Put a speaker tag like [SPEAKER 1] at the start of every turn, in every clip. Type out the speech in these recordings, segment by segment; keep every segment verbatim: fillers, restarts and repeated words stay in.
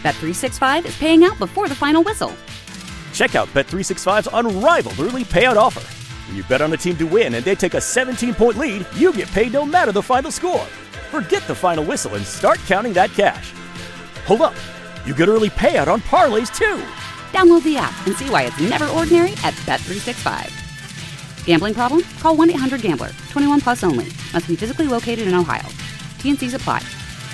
[SPEAKER 1] Bet three sixty-five is paying out before the final whistle.
[SPEAKER 2] Check out Bet three sixty-five's unrivaled early payout offer. When you bet on a team to win and they take a seventeen-point lead, you get paid no matter the final score. Forget the final whistle and start counting that cash. Hold up. You get early payout on parlays, too.
[SPEAKER 1] Download the app and see why it's never ordinary at Bet three sixty-five. Gambling problem? Call one eight hundred gambler. twenty-one plus only. Must be physically located in Ohio. T N Cs apply.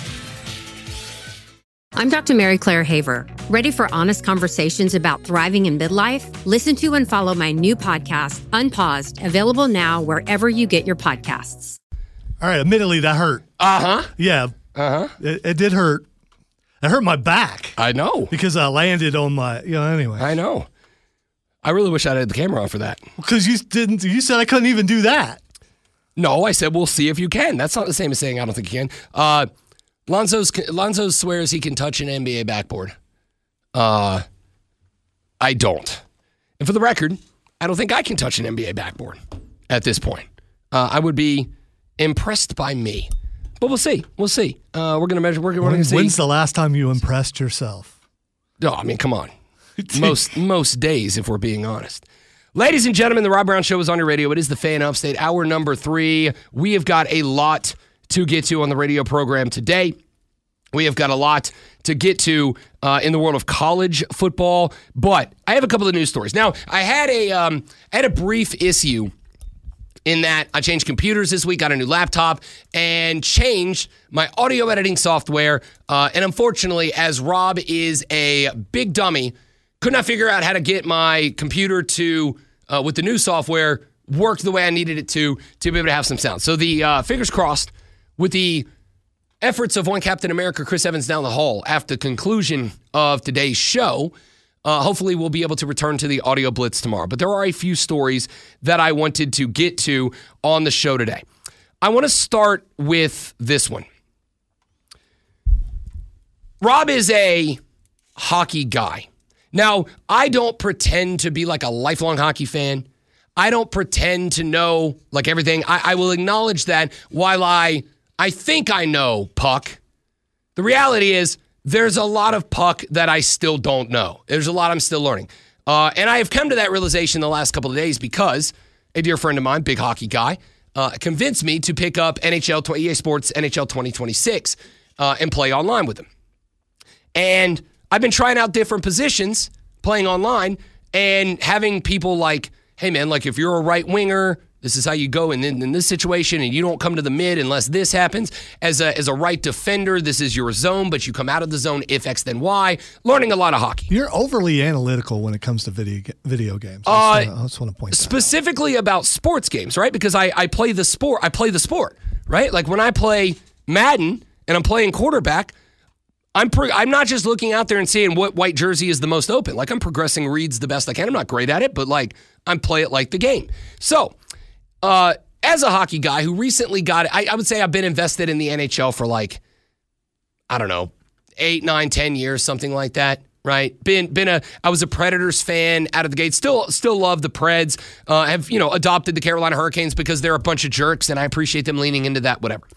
[SPEAKER 3] I'm Doctor Mary Claire Haver. Ready for honest conversations about thriving in midlife? Listen to and follow my new podcast, Unpaused, available now wherever you get your podcasts.
[SPEAKER 4] All right, admittedly, that hurt.
[SPEAKER 5] Uh-huh.
[SPEAKER 4] Yeah.
[SPEAKER 5] Uh-huh.
[SPEAKER 4] It, it did hurt. It hurt my back.
[SPEAKER 5] I know.
[SPEAKER 4] Because I landed on my, you know, anyway.
[SPEAKER 5] I know. I really wish I had the camera on for that.
[SPEAKER 4] Because you didn't, you said I couldn't even do that.
[SPEAKER 5] No, I said, we'll see if you can. That's not the same as saying I don't think you can. Uh, Lonzo's, Lonzo swears he can touch an N B A backboard. Uh, I don't. And for the record, I don't think I can touch an N B A backboard at this point. Uh, I would be impressed by me. But we'll see. We'll see. Uh, we're going to measure. We're going to see.
[SPEAKER 4] When's the last time you impressed yourself?
[SPEAKER 5] No, I mean, come on. most most days, if we're being honest. Ladies and gentlemen, the Rob Brown Show is on your radio. It is the Fan Upstate, hour number three. We have got a lot to get to on the radio program today. We have got a lot to get to uh, in the world of college football, but I have a couple of news stories. Now, I had a um, I had a brief issue in that I changed computers this week, got a new laptop, and changed my audio editing software. Uh, and unfortunately, as Rob is a big dummy, could not figure out how to get my computer to, uh, with the new software, work the way I needed it to, to be able to have some sound. So the uh, fingers crossed with the efforts of one Captain America, Chris Evans, down the hall after the conclusion of today's show. Uh, hopefully we'll be able to return to the audio blitz tomorrow. But there are a few stories that I wanted to get to on the show today. I want to start with this one. Rob is a hockey guy. Now, I don't pretend to be like a lifelong hockey fan. I don't pretend to know like everything. I, I will acknowledge that while I, I think I know puck, the reality is there's a lot of puck that I still don't know. There's a lot I'm still learning. Uh, and I have come to that realization the last couple of days because a dear friend of mine, big hockey guy, uh, convinced me to pick up N H L, E A Sports N H L twenty twenty-six uh, and play online with him. And I've been trying out different positions playing online and having people like, hey, man, like if you're a right winger, this is how you go in, in, in this situation, and you don't come to the mid unless this happens. As a, as a right defender, this is your zone, but you come out of the zone if X, then Y. Learning a lot of hockey.
[SPEAKER 4] You're overly analytical when it comes to video video games.
[SPEAKER 5] Uh,
[SPEAKER 4] I just, uh, I just want to point that
[SPEAKER 5] specifically out. About sports games, right? Because I, I play the sport. I play the sport, right? Like when I play Madden and I'm playing quarterback, I'm pre- I'm not just looking out there and seeing what white jersey is the most open. Like I'm progressing reads the best I can. I'm not great at it, but like I'm play it like the game. So, uh, as a hockey guy who recently got it, I, I would say I've been invested in the N H L for like, I don't know, eight, nine, ten years, something like that. Right? Been been a I was a Predators fan out of the gate. Still still love the Preds. Uh, have you know adopted the Carolina Hurricanes because they're a bunch of jerks, and I appreciate them leaning into that. Whatever.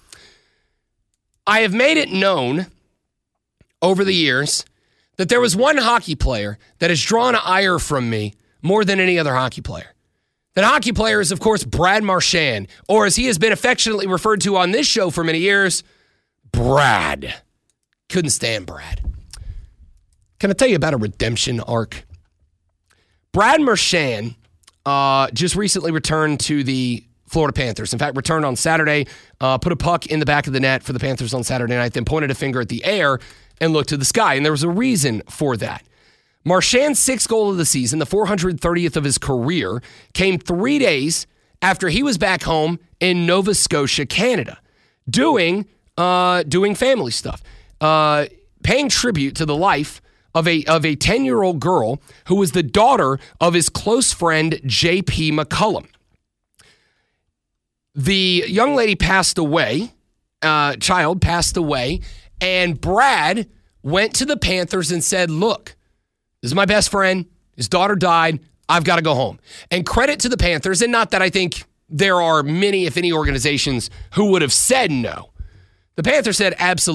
[SPEAKER 5] I have made it known over the years that there was one hockey player that has drawn ire from me more than any other hockey player. That hockey player is, of course, Brad Marchand, or as he has been affectionately referred to on this show for many years, Brad. Couldn't stand Brad. Can I tell you about a redemption arc? Brad Marchand uh, just recently returned to the Florida Panthers. In fact, returned on Saturday, uh, put a puck in the back of the net for the Panthers on Saturday night, then pointed a finger at the air and looked to the sky. And there was a reason for that. Marchand's sixth goal of the season, the four hundred thirtieth of his career, came three days after he was back home in Nova Scotia, Canada, doing uh, doing family stuff, uh, paying tribute to the life of a of a ten-year-old girl who was the daughter of his close friend, J P McCullum. The young lady passed away, uh, child passed away, and Brad went to the Panthers and said, look, this is my best friend. His daughter died. I've got to go home. And credit to the Panthers, and not that I think there are many, if any, organizations who would have said no. The Panthers said, absolutely.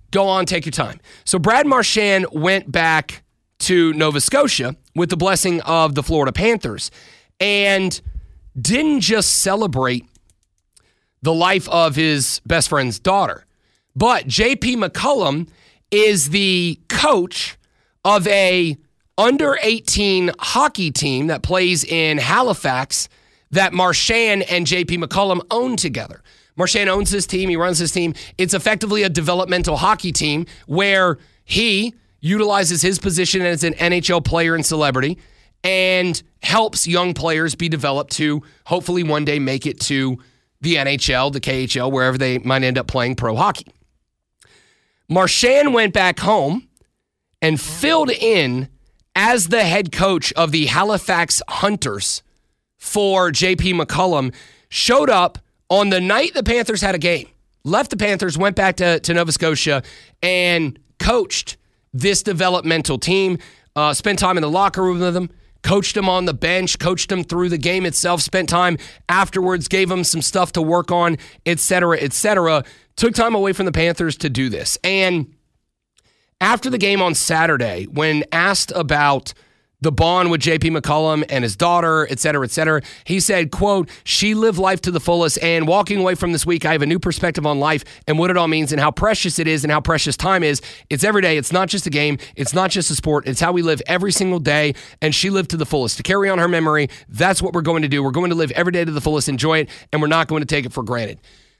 [SPEAKER 5] go on, take your time. So Brad Marchand went back to Nova Scotia with the blessing of the Florida Panthers and didn't just celebrate the life of his best friend's daughter, but J P McCollum is the coach of a under eighteen hockey team that plays in Halifax that Marchand and J P McCollum own together. Marchand owns his team. He runs his team. It's effectively a developmental hockey team where he utilizes his position as an N H L player and celebrity and helps young players be developed to hopefully one day make it to the N H L, the K H L, wherever they might end up playing pro hockey. Marchand went back home and filled in as the head coach of the Halifax Hunters for J P McCollum, showed up on the night the Panthers had a game, left the Panthers, went back to, to Nova Scotia, and coached this developmental team, uh, spent time in the locker room with them, coached them on the bench, coached them through the game itself, spent time afterwards, gave them some stuff to work on, et cetera, et cetera. Took time away from the Panthers to do this. And after the game on Saturday, when asked about the bond with J P McCollum and his daughter, et cetera, et cetera, he said, quote, "She lived life to the fullest, and walking away from this week, I have a new perspective on life and what it all means and how precious it is and how precious time is. It's every day. It's not just a game. It's not just a sport. It's how we live every single day, and she lived to the fullest. To carry on her memory, that's what we're going to do. We're going to live every day to the fullest, enjoy it, and we're not going to take it for granted."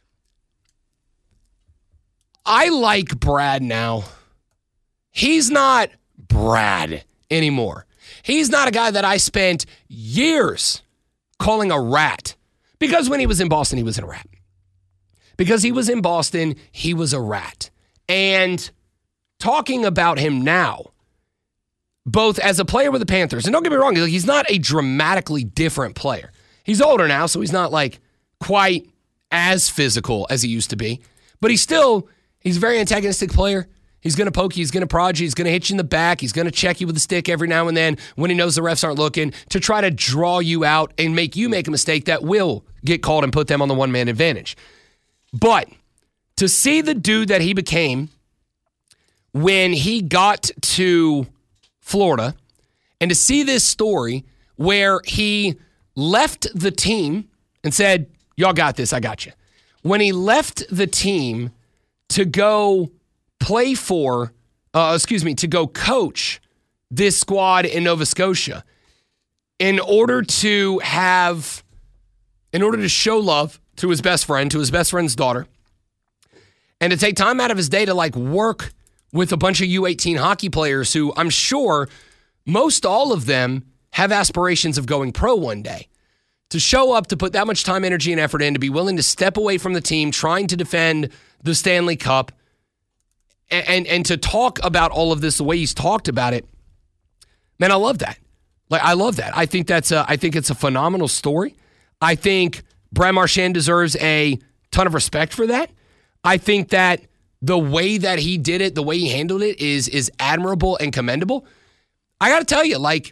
[SPEAKER 5] I like Brad now. He's not Brad anymore. He's not a guy that I spent years calling a rat. Because when he was in Boston, he was a rat. Because he was in Boston, he was a rat. And talking about him now, both as a player with the Panthers, and don't get me wrong, he's not a dramatically different player. He's older now, so he's not like quite as physical as he used to be. But he's still, he's a very antagonistic player. He's going to poke you. He's going to prod you. He's going to hit you in the back. He's going to check you with a stick every now and then when he knows the refs aren't looking to try to draw you out and make you make a mistake that will get called and put them on the one-man advantage. But to see the dude that he became when he got to Florida and to see this story where he left the team and said, "Y'all got this. I got you." When he left the team to go play for, uh, excuse me, to go coach this squad in Nova Scotia in order to have, in order to show love to his best friend, to his best friend's daughter, and to take time out of his day to like work with a bunch of U eighteen hockey players who I'm sure most all of them have aspirations of going pro one day. To show up, to put that much time, energy, and effort in, to be willing to step away from the team, trying to defend the Stanley Cup, and, and and to talk about all of this the way he's talked about it, man, I love that. Like I love that. I think that's a, I think it's a phenomenal story. I think Brad Marchand deserves a ton of respect for that. I think that the way that he did it, the way he handled it, is is admirable and commendable. I got to tell you, like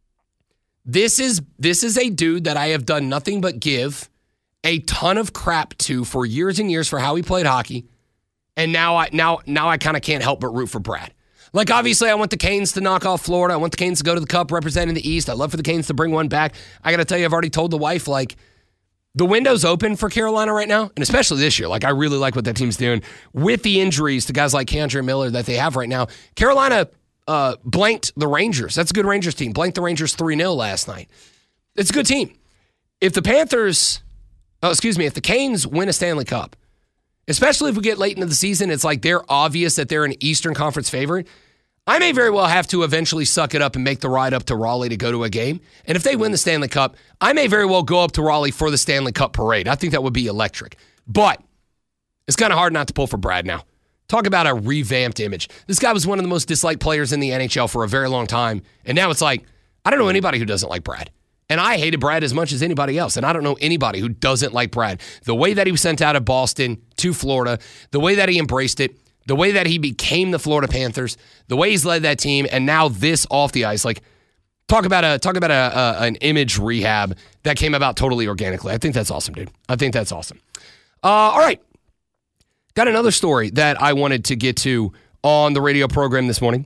[SPEAKER 5] this is this is a dude that I have done nothing but give a ton of crap to for years and years for how he played hockey. And now I now now I kind of can't help but root for Brad. Like, obviously, I want the Canes to knock off Florida. I want the Canes to go to the Cup representing the East. I'd love for the Canes to bring one back. I got to tell you, I've already told the wife, like, the window's open for Carolina right now, and especially this year. Like, I really like what that team's doing. With the injuries to guys like K'Andre Miller that they have right now, Carolina uh, blanked the Rangers. That's a good Rangers team. Blanked the Rangers three nil last night. It's a good team. If the Panthers, oh, excuse me, if the Canes win a Stanley Cup, especially if we get late into the season, it's like they're obvious that they're an Eastern Conference favorite. I may very well have to eventually suck it up and make the ride up to Raleigh to go to a game. And if they win the Stanley Cup, I may very well go up to Raleigh for the Stanley Cup parade. I think that would be electric. But it's kind of hard not to pull for Brad now. Talk about a revamped image. This guy was one of the most disliked players in the N H L for a very long time. And now it's like, I don't know anybody who doesn't like Brad. And I hated Brad as much as anybody else. And I don't know anybody who doesn't like Brad. The way that he was sent out of Boston to Florida, the way that he embraced it, the way that he became the Florida Panthers, the way he's led that team, and now this off the ice. Like, talk about a talk about a, a an image rehab that came about totally organically. I think that's awesome, dude. I think that's awesome. Uh, all right. Got another story that I wanted to get to on the radio program this morning.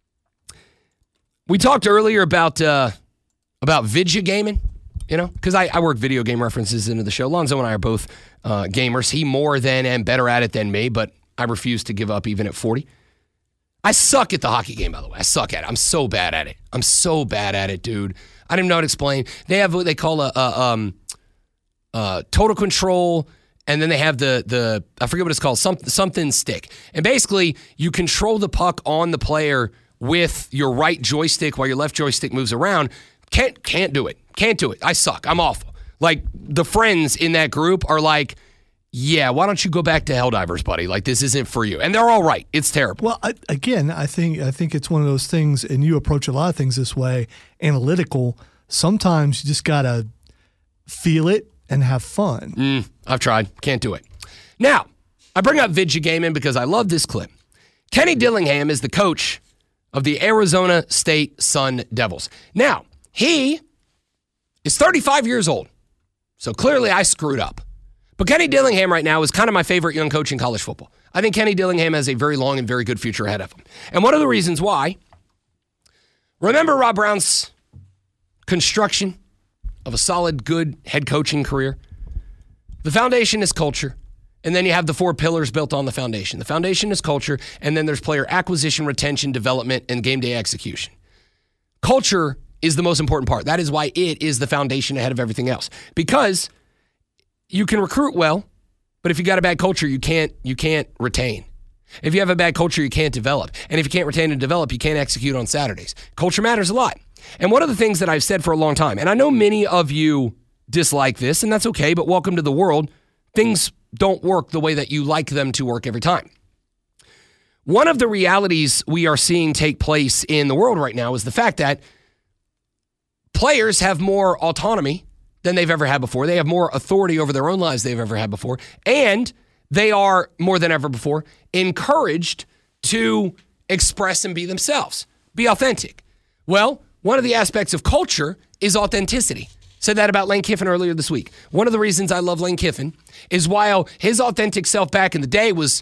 [SPEAKER 5] We talked earlier about uh, about video gaming, you know, because I, I work video game references into the show. Lonzo and I are both uh, gamers. He more than and better at it than me, but I refuse to give up even at forty. I suck at the hockey game, by the way. I suck at it. I'm so bad at it. I'm so bad at it, dude. I don't even know how to explain. They have what they call a, a um, uh, total control, and then they have the, the I forget what it's called, some, something stick. And basically, you control the puck on the player with your right joystick while your left joystick moves around. Can't can't do it. Can't do it. I suck. I'm awful. Like, the friends in that group are like, yeah, why don't you go back to Helldivers, buddy? Like, this isn't for you. And they're all right. It's terrible.
[SPEAKER 4] Well, I, again, I think I think it's one of those things, and you approach a lot of things this way, analytical. Sometimes you just got to feel it and have fun.
[SPEAKER 5] Mm, I've tried. Can't do it. Now, I bring up video gaming because I love this clip. Kenny Dillingham is the coach of the Arizona State Sun Devils. Now, he is thirty-five years old, so clearly I screwed up. But Kenny Dillingham right now is kind of my favorite young coach in college football. I think Kenny Dillingham has a very long and very good future ahead of him. And one of the reasons why, remember Rob Brown's construction of a solid, good head coaching career? The foundation is culture. And then you have the four pillars built on the foundation. The foundation is culture, and then there's player acquisition, retention, development, and game day execution. Culture is the most important part. That is why it is the foundation ahead of everything else. Because you can recruit well, but if you got a bad culture, you can't you can't retain. If you have a bad culture, you can't develop. And if you can't retain and develop, you can't execute on Saturdays. Culture matters a lot. And one of the things that I've said for a long time, and I know many of you dislike this, and that's okay, but welcome to the world. Things don't work the way that you like them to work every time. One of the realities we are seeing take place in the world right now is the fact that players have more autonomy than they've ever had before. They have more authority over their own lives than they've ever had before. And they are, more than ever before, encouraged to express and be themselves, be authentic. Well, one of the aspects of culture is authenticity. Said that about Lane Kiffin earlier this week. One of the reasons I love Lane Kiffin is while his authentic self back in the day was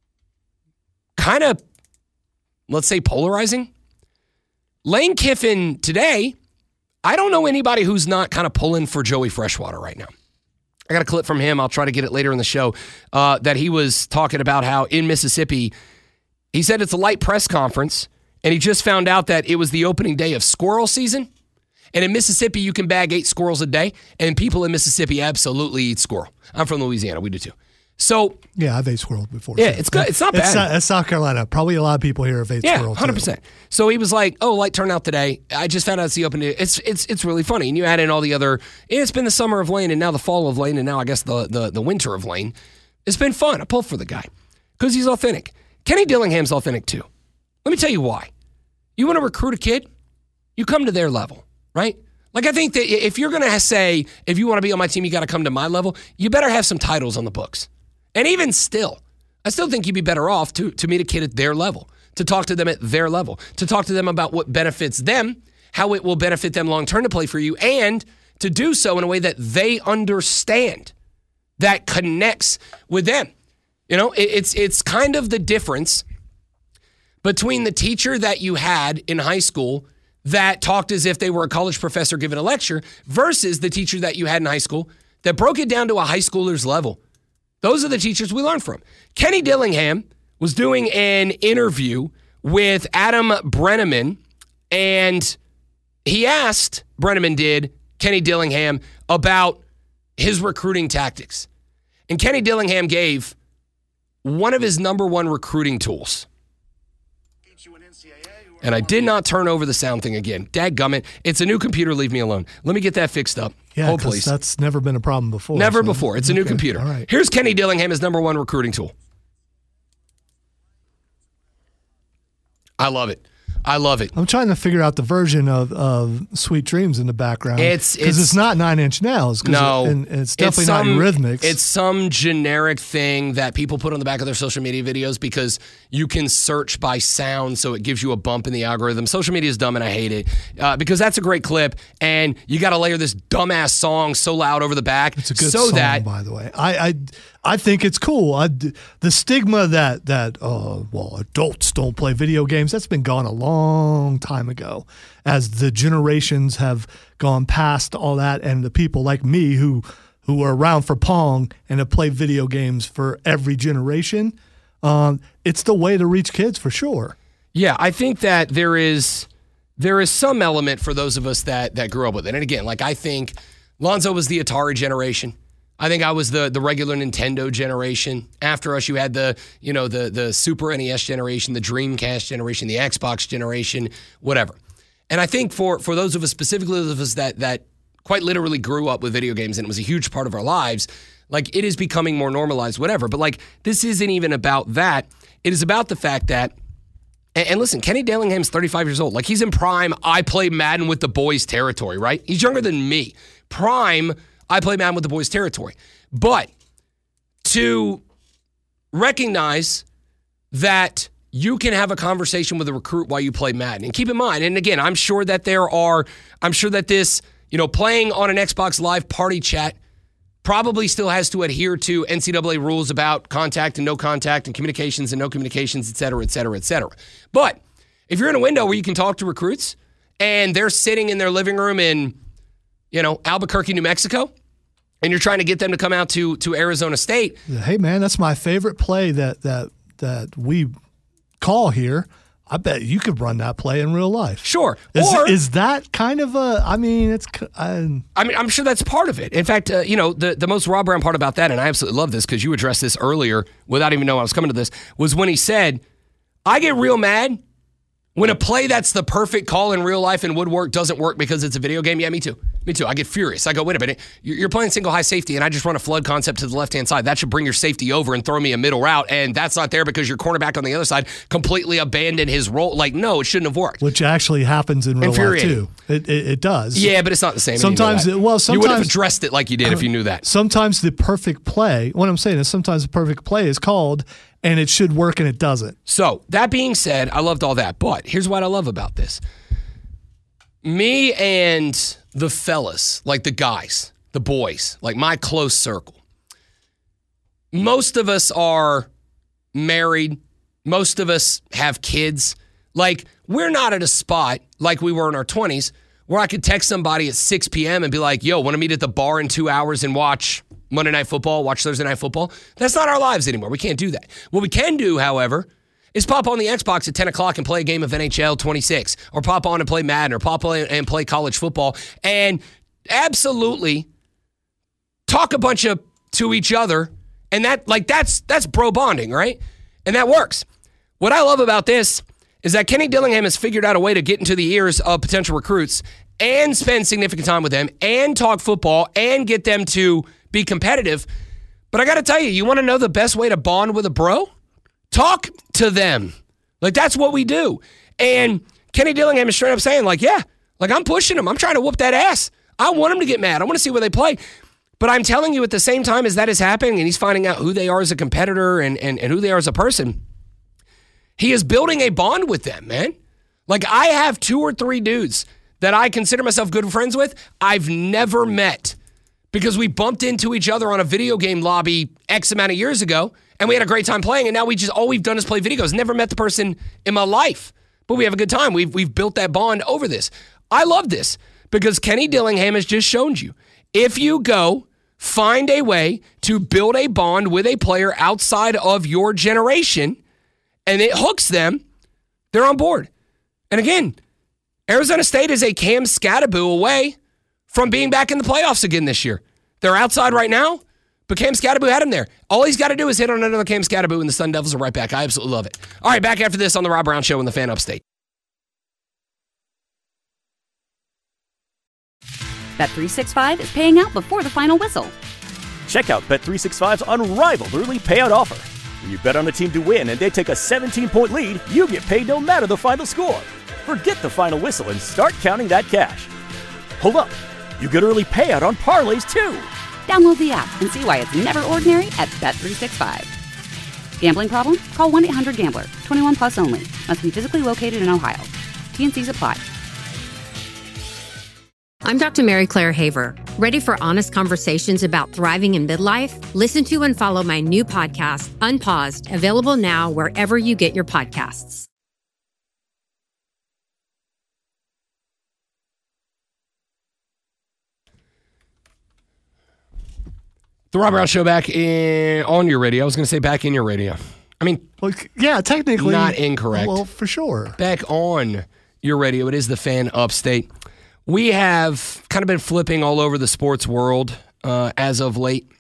[SPEAKER 5] kind of, let's say, polarizing, Lane Kiffin today, I don't know anybody who's not kind of pulling for Joey Freshwater right now. I got a clip from him. I'll try to get it later in the show, uh, that he was talking about how in Mississippi, he said it's a light press conference, and he just found out that it was the opening day of squirrel season. And in Mississippi, you can bag eight squirrels a day, and people in Mississippi absolutely eat squirrel. I'm from Louisiana. We do too. So
[SPEAKER 4] yeah, I've ate squirrel before.
[SPEAKER 5] Yeah, it's good. It's not bad.
[SPEAKER 4] It's, uh, it's South Carolina. Probably a lot of people here have ate
[SPEAKER 5] yeah,
[SPEAKER 4] squirrel.
[SPEAKER 5] Yeah, one hundred percent. So he was like, "Oh, light turnout today. I just found out it's the open day." It's it's it's really funny. And you add in all the other. It's been the summer of Lane, and now the fall of Lane, and now I guess the the, the winter of Lane. It's been fun. I pull for the guy because he's authentic. Kenny Dillingham's authentic too. Let me tell you why. You want to recruit a kid? You come to their level, right? Like, I think that if you're going to say, if you want to be on my team, you got to come to my level, you better have some titles on the books. And even still, I still think you'd be better off to, to meet a kid at their level, to talk to them at their level, to talk to them about what benefits them, how it will benefit them long-term to play for you, and to do so in a way that they understand, that connects with them. You know, it, it's it's kind of the difference between the teacher that you had in high school that talked as if they were a college professor giving a lecture versus the teacher that you had in high school that broke it down to a high schooler's level. Those are the teachers we learn from. Kenny Dillingham was doing an interview with Adam Brenneman, and he asked, Brenneman did, Kenny Dillingham about his recruiting tactics. And Kenny Dillingham gave one of his number one recruiting tools. And I did not turn over the sound thing again. Dadgummit. It's a new computer. Leave me alone. Let me get that fixed up.
[SPEAKER 4] Yeah,
[SPEAKER 5] Hold, please.
[SPEAKER 4] That's never been a problem before.
[SPEAKER 5] Never
[SPEAKER 4] so.
[SPEAKER 5] before. It's a new
[SPEAKER 4] okay.
[SPEAKER 5] computer.
[SPEAKER 4] All right.
[SPEAKER 5] Here's Kenny Dillingham, his number one recruiting tool. I love it. I love it.
[SPEAKER 4] I'm trying to figure out the version of, of Sweet Dreams in the background.
[SPEAKER 5] It's
[SPEAKER 4] because it's, it's not Nine Inch Nails.
[SPEAKER 5] No,
[SPEAKER 4] it, and it's definitely
[SPEAKER 5] it's some,
[SPEAKER 4] not Eurythmics.
[SPEAKER 5] It's some generic thing that people put on the back of their social media videos because you can search by sound, so it gives you a bump in the algorithm. Social media is dumb, and I hate it uh, because that's a great clip, and you got to layer this dumbass song so loud over the back.
[SPEAKER 4] It's a good
[SPEAKER 5] so
[SPEAKER 4] song,
[SPEAKER 5] that,
[SPEAKER 4] by the way. I, I I think it's cool. I, the stigma that that oh well, adults don't play video games, that's been gone a long time ago. As the generations have gone past all that, and the people like me who who are around for Pong and have played video games for every generation, um, it's the way to reach kids for sure.
[SPEAKER 5] Yeah, I think that there is there is some element for those of us that that grew up with it. And again, like I think Lonzo was the Atari generation. I think I was the the regular Nintendo generation. After us, you had the you know the the Super N E S generation, the Dreamcast generation, the Xbox generation, whatever. And I think for for those of us, specifically those of us that that quite literally grew up with video games and it was a huge part of our lives, like it is becoming more normalized, whatever. But like this isn't even about that. It is about the fact that, and, and listen, Kenny Dillingham's thirty-five years old. Like he's in prime, I play Madden with the boys territory, right? He's younger than me. Prime, I play Madden with the boys territory. But to recognize that you can have a conversation with a recruit while you play Madden. And keep in mind, and again, I'm sure that there are, I'm sure that this, you know, playing on an Xbox Live party chat probably still has to adhere to N C double A rules about contact and no contact and communications and no communications, et cetera, et cetera, et cetera. But if you're in a window where you can talk to recruits and they're sitting in their living room in, you know, Albuquerque, New Mexico, and you're trying to get them to come out to to Arizona State.
[SPEAKER 4] Hey, man, that's my favorite play that that that we call here. I bet you could run that play in real life.
[SPEAKER 5] Sure.
[SPEAKER 4] Is,
[SPEAKER 5] or,
[SPEAKER 4] is that kind of a, I mean, it's, I,
[SPEAKER 5] I mean, I'm sure that's part of it. In fact, uh, you know, the, the most Rob Brown part about that, and I absolutely love this because you addressed this earlier without even knowing I was coming to this, was when he said, I get real mad when a play that's the perfect call in real life and would work doesn't work because it's a video game. Yeah, me too. Me too. I get furious. I go, wait a minute. You're playing single high safety and I just run a flood concept to the left-hand side. That should bring your safety over and throw me a middle route. And that's not there because your cornerback on the other side completely abandoned his role. Like, no, it shouldn't have worked.
[SPEAKER 4] Which actually happens in real life too. It, it, it does.
[SPEAKER 5] Yeah, but it's not the same.
[SPEAKER 4] Sometimes,
[SPEAKER 5] you know
[SPEAKER 4] it, well, sometimes.
[SPEAKER 5] You would have addressed it like you did if you knew that.
[SPEAKER 4] Sometimes the perfect play, what I'm saying is sometimes the perfect play is called and it should work and it doesn't.
[SPEAKER 5] So, that being said, I loved all that. But here's what I love about this. Me and the fellas, like the guys, the boys, like my close circle, most of us are married. Most of us have kids. Like, we're not at a spot like we were in our twenties where I could text somebody at six p.m. and be like, yo, want to meet at the bar in two hours and watch Monday Night Football, watch Thursday Night Football. That's not our lives anymore. We can't do that. What we can do, however, is pop on the Xbox at ten o'clock and play a game of N H L twenty-six, or pop on and play Madden, or pop on and play college football, and absolutely talk a bunch of to each other. And that, like, that's that's bro bonding, right? And that works. What I love about this is that Kenny Dillingham has figured out a way to get into the ears of potential recruits and spend significant time with them and talk football and get them to be competitive. But I got to tell you, you want to know the best way to bond with a bro? Talk to them. Like, that's what we do. And Kenny Dillingham is straight up saying, like, yeah, like, I'm pushing him. I'm trying to whoop that ass. I want him to get mad. I want to see where they play. But I'm telling you, at the same time as that is happening and he's finding out who they are as a competitor and, and, and who they are as a person, he is building a bond with them, man. Like, I have two or three dudes that I consider myself good friends with I've never met because we bumped into each other on a video game lobby X amount of years ago, and we had a great time playing, and now we just all we've done is play videos. Never met the person in my life, but we have a good time. We've we've built that bond over this. I love this because Kenny Dillingham has just shown you, if you go find a way to build a bond with a player outside of your generation, and it hooks them, they're on board. And again, Arizona State is a Cam Skattebo away from being back in the playoffs again this year. They're outside right now, but Cam Skattebo had him there. All he's got to do is hit on another Cam Skattebo, and the Sun Devils are right back. I absolutely love it. All right, back after this on the Rob Brown Show in the Fan Upstate.
[SPEAKER 1] Bet three sixty-five is paying out before the final whistle.
[SPEAKER 2] Check out Bet three sixty-five's unrivaled early payout offer. When you bet on a team to win and they take a seventeen-point lead, you get paid no matter the final score. Forget the final whistle and start counting that cash. Hold up. You get early payout on parlays, too.
[SPEAKER 1] Download the app and see why it's never ordinary at Bet three sixty-five. Gambling problem? Call one eight hundred gambler. twenty-one plus only. Must be physically located in Ohio. T and C's apply.
[SPEAKER 3] I'm Doctor Mary Claire Haver. Ready for honest conversations about thriving in midlife? Listen to and follow my new podcast, Unpaused, available now wherever you get your podcasts.
[SPEAKER 5] The Rob Brown Show back in, on your radio. I was going to say back in your radio. I mean,
[SPEAKER 4] well, yeah, technically.
[SPEAKER 5] Not incorrect.
[SPEAKER 4] Well, for sure.
[SPEAKER 5] Back on your radio. It is the Fan Upstate. We have kind of been flipping all over the sports world uh, as of late.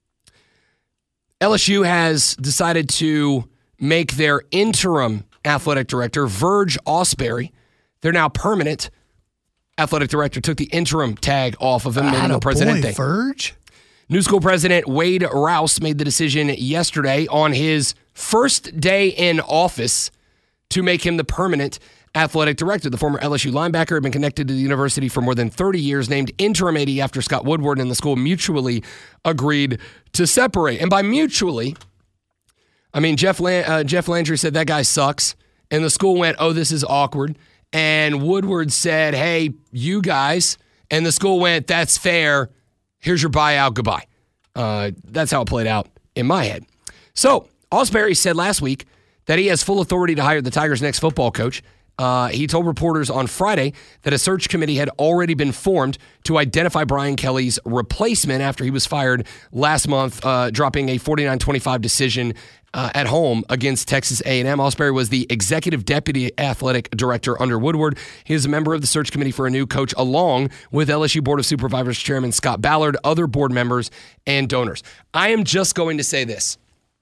[SPEAKER 5] L S U has decided to make their interim athletic director, Verge Ausberry, they're now permanent athletic director, took the interim tag off of him, made him the presidente.
[SPEAKER 4] Boy, Verge?
[SPEAKER 5] New school president Wade Rouse made the decision yesterday on his first day in office to make him the permanent athletic director. The former L S U linebacker had been connected to the university for more than thirty years, named interim A D after Scott Woodward and the school mutually agreed to separate. And by mutually, I mean Jeff Lan- uh, Jeff Landry said that guy sucks, and the school went, oh, this is awkward. And Woodward said, hey, you guys, and the school went, that's fair. Here's your buyout. Goodbye. Uh, that's how it played out in my head. So Ausberry said last week that he has full authority to hire the Tigers' next football coach. Uh, he told reporters on Friday that a search committee had already been formed to identify Brian Kelly's replacement after he was fired last month, uh, dropping a forty-nine twenty-five decision uh, at home against Texas A and M. Ausberry was the executive deputy athletic director under Woodward. He is a member of the search committee for a new coach, along with L S U Board of Supervisors Chairman Scott Ballard, other board members, and donors. I am just going to say this.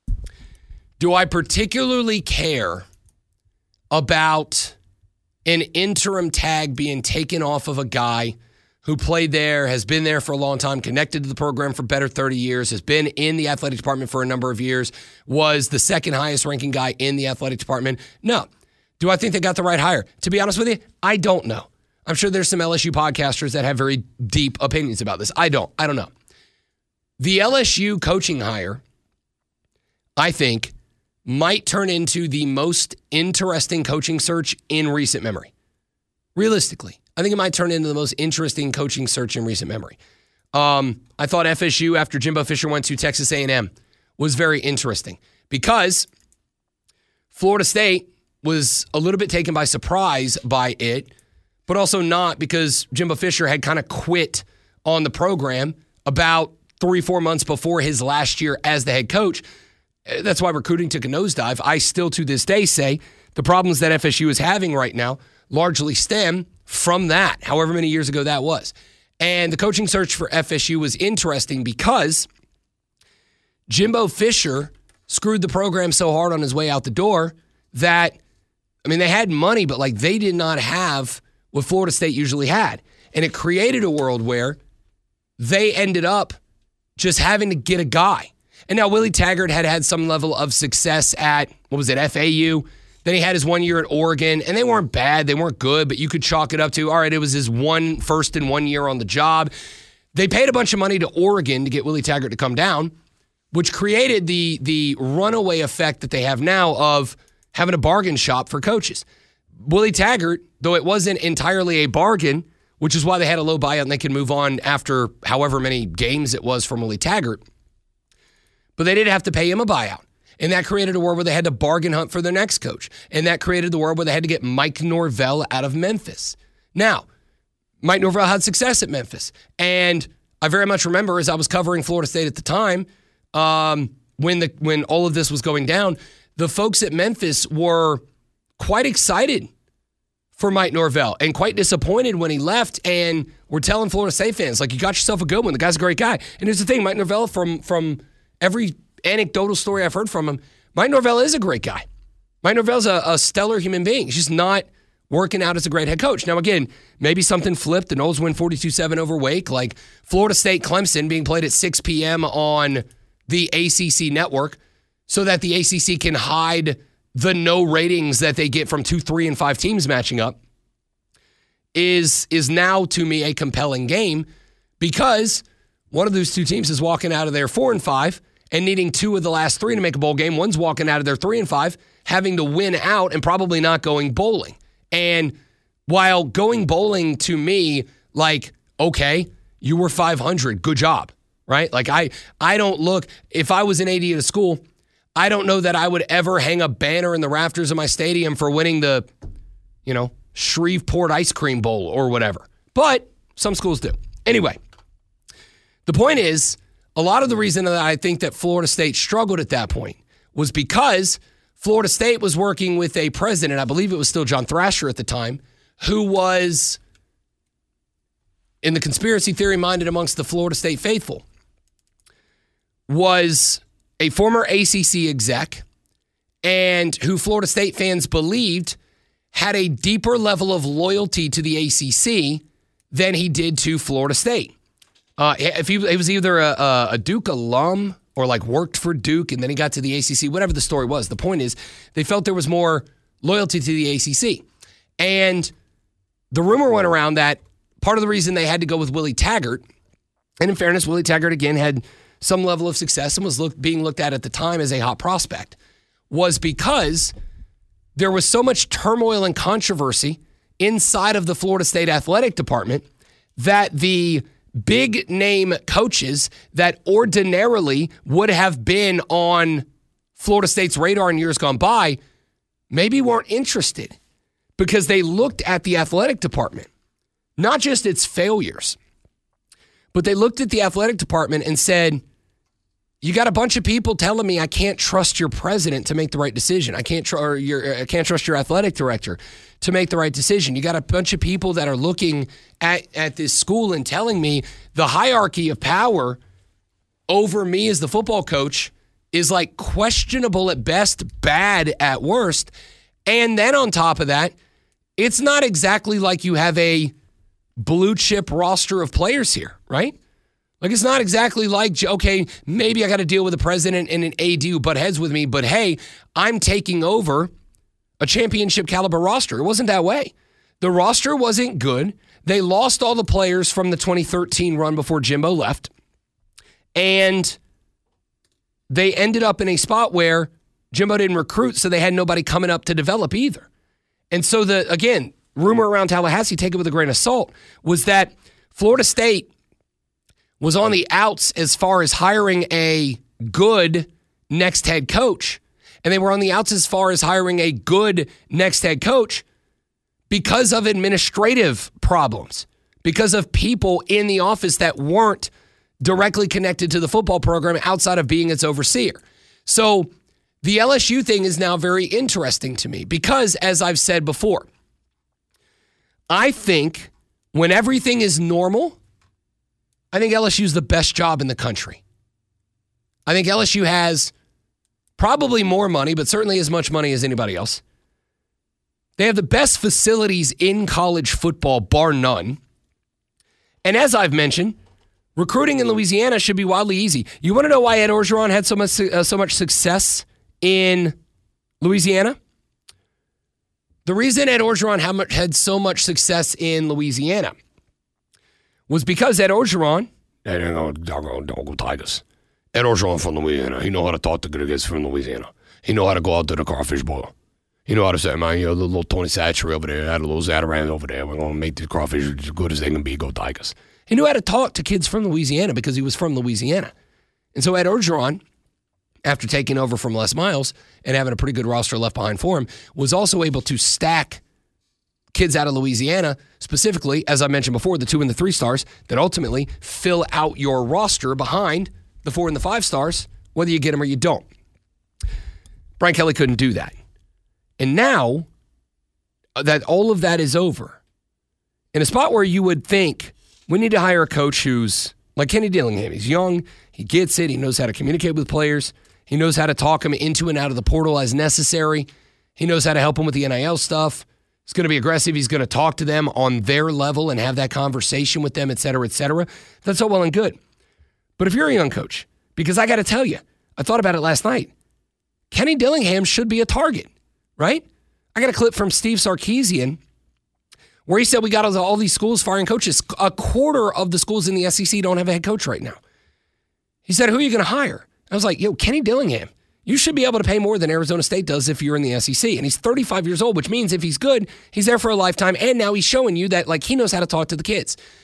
[SPEAKER 5] Do I particularly care about an interim tag being taken off of a guy who played there, has been there for a long time, connected to the program for better thirty years, has been in the athletic department for a number of years, was the second highest ranking guy in the athletic department? No. Do I think they got the right hire? To be honest with you, I don't know. I'm sure there's some L S U podcasters that have very deep opinions about this. I don't. I don't know. The L S U coaching hire, I think, might turn into the most interesting coaching search in recent memory. Realistically, I think it might turn into the most interesting coaching search in recent memory. Um, I thought F S U, after Jimbo Fisher went to Texas A and M, was very interesting because Florida State was a little bit taken by surprise by it, but also not, because Jimbo Fisher had kind of quit on the program about three, four months before his last year as the head coach. That's why recruiting took a nosedive. I still, to this day, say the problems that F S U is having right now largely stem from that, however many years ago that was. And the coaching search for F S U was interesting because Jimbo Fisher screwed the program so hard on his way out the door that, I mean, they had money, but like they did not have what Florida State usually had. And it created a world where they ended up just having to get a guy. And now Willie Taggart had had some level of success at, what was it, F A U? Then he had his one year at Oregon, and they weren't bad. They weren't good, but you could chalk it up to, all right, it was his one first and one year on the job. They paid a bunch of money to Oregon to get Willie Taggart to come down, which created the, the runaway effect that they have now of having a bargain shop for coaches. Willie Taggart, though it wasn't entirely a bargain, which is why they had a low buyout and they could move on after however many games it was from Willie Taggart, but they did have to pay him a buyout. And that created a world where they had to bargain hunt for their next coach. And that created the world where they had to get Mike Norvell out of Memphis. Now, Mike Norvell had success at Memphis. And I very much remember, as I was covering Florida State at the time, um, when the when all of this was going down, the folks at Memphis were quite excited for Mike Norvell and quite disappointed when he left, and were telling Florida State fans, like, you got yourself a good one. The guy's a great guy. And here's the thing, Mike Norvell, from from every anecdotal story I've heard from him, Mike Norvell is a great guy. Mike Norvell's a, a stellar human being. He's just not working out as a great head coach. Now, again, maybe something flipped. The Noles win forty-two seven over Wake, like Florida State Clemson being played at six p.m. on the A C C network so that the A C C can hide the no ratings that they get from two, three, and five teams matching up is, is now, to me, a compelling game because one of those two teams is walking out of there four and five and needing two of the last three to make a bowl game. One's walking out of there three and five, having to win out and probably not going bowling. And while going bowling, to me, like Okay, you were five hundred. Good job, right? Like I, I don't look, if I was an A D at a school, I don't know that I would ever hang a banner in the rafters of my stadium for winning the, you know, Shreveport Ice Cream Bowl or whatever. But some schools do. Anyway, the point is, a lot of the reason that I think that Florida State struggled at that point was because Florida State was working with a president, I believe it was still John Thrasher at the time, who was, in the conspiracy theory minded amongst the Florida State faithful, was a former A C C exec and who Florida State fans believed had a deeper level of loyalty to the A C C than he did to Florida State. Uh, if he, he was either a, a Duke alum or like worked for Duke and then he got to the A C C, whatever the story was. The point is they felt there was more loyalty to the A C C. And the rumor went around that part of the reason they had to go with Willie Taggart, and in fairness, Willie Taggart again had some level of success and was look, being looked at at the time as a hot prospect, was because there was so much turmoil and controversy inside of the Florida State Athletic Department that the big name coaches that ordinarily would have been on Florida State's radar in years gone by maybe weren't interested because they looked at the athletic department, not just its failures, but they looked at the athletic department and said, you got a bunch of people telling me I can't trust your president to make the right decision. I can't, tr- or your, I can't trust your athletic director to make the right decision. You got a bunch of people that are looking at, at this school and telling me the hierarchy of power over me as the football coach is like questionable at best, bad at worst. And then on top of that, it's not exactly like you have a blue chip roster of players here, right? Like, it's not exactly like, okay, maybe I got to deal with a president and an A D who butt heads with me, but hey, I'm taking over a championship caliber roster. It wasn't that way. The roster wasn't good. They lost all the players from the twenty thirteen run before Jimbo left. And they ended up in a spot where Jimbo didn't recruit, so they had nobody coming up to develop either. And so, the again, rumor around Tallahassee, take it with a grain of salt, was that Florida State was on the outs as far as hiring a good next head coach. And they were on the outs as far as hiring a good next head coach because of administrative problems, because of people in the office that weren't directly connected to the football program outside of being its overseer. So the L S U thing is now very interesting to me because, as I've said before, I think when everything is normal, I think L S U is the best job in the country. I think L S U has probably more money, but certainly as much money as anybody else. They have the best facilities in college football, bar none. And as I've mentioned, recruiting in Louisiana should be wildly easy. You want to know why Ed Orgeron had so much uh, so much success in Louisiana? The reason Ed Orgeron had so much success in Louisiana was because Ed Orgeron, Ed Tigers, Ed Orgeron from Louisiana, he know how to talk to the kids from Louisiana. He know how to go out to the crawfish boil. He know how to say, man, you know, the little Tony Satchery over there, had a little Zatarans over there. We're going to make these crawfish as good as they can be. Go Tigers. He knew how to talk to kids from Louisiana because he was from Louisiana. And so Ed Orgeron, after taking over from Les Miles and having a pretty good roster left behind for him, was also able to stack kids out of Louisiana, specifically, as I mentioned before, the two and the three stars, that ultimately fill out your roster behind the four and the five stars, whether you get them or you don't. Brian Kelly couldn't do that. And now that all of that is over, in a spot where you would think we need to hire a coach who's like Kenny Dillingham. He's young, he gets it, he knows how to communicate with players, he knows how to talk them into and out of the portal as necessary, he knows how to help them with the N I L stuff. He's going to be aggressive. He's going to talk to them on their level and have that conversation with them, et cetera, et cetera. That's all well and good. But if you're a young coach, because I got to tell you, I thought about it last night, Kenny Dillingham should be a target, right? I got a clip from Steve Sarkisian where he said we got all these schools firing coaches. A quarter of the schools in the S E C don't have a head coach right now. He said, who are you going to hire? I was like, yo, Kenny Dillingham. You should be able to pay more than Arizona State does if you're in the S E C. And he's thirty-five years old, which means if he's good, he's there for a lifetime. And now he's showing you that like he knows how to talk to the kids.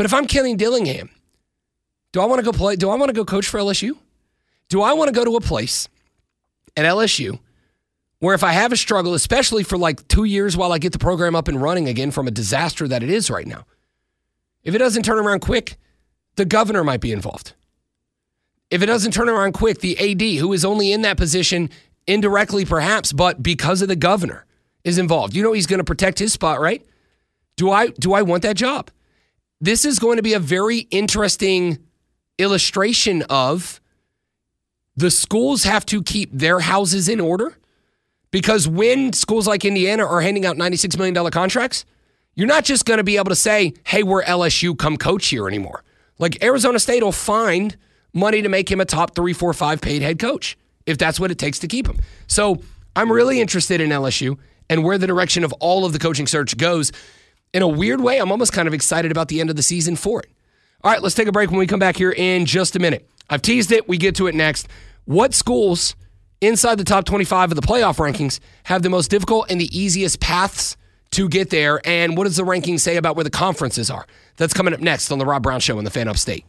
[SPEAKER 5] But if I'm Kenny Dillingham, do I want to go play? Do I want to go coach for L S U? Do I want to go to a place at L S U where if I have a struggle, especially for like two years while I get the program up and running again from a disaster that it is right now, if it doesn't turn around quick, the governor might be involved. If it doesn't turn around quick, the A D, who is only in that position indirectly perhaps, but because of the governor, is involved. You know he's going to protect his spot, right? Do I do I want that job? This is going to be a very interesting illustration of the schools have to keep their houses in order, because when schools like Indiana are handing out ninety-six million dollars contracts, you're not just going to be able to say, hey, we're L S U, come coach here anymore. Like Arizona State will find money to make him a top three, four, five paid head coach if that's what it takes to keep him. So I'm really interested in L S U and where the direction of all of the coaching search goes. In a weird way, I'm almost kind of excited about the end of the season for it. All right, let's take a break. When we come back here in just a minute, I've teased it. We get to it next. What schools inside the top twenty-five of the playoff rankings have the most difficult and the easiest paths to get there? And what does the ranking say about where the conferences are? That's coming up next on The Rob Brown Show on the Fan Upstate.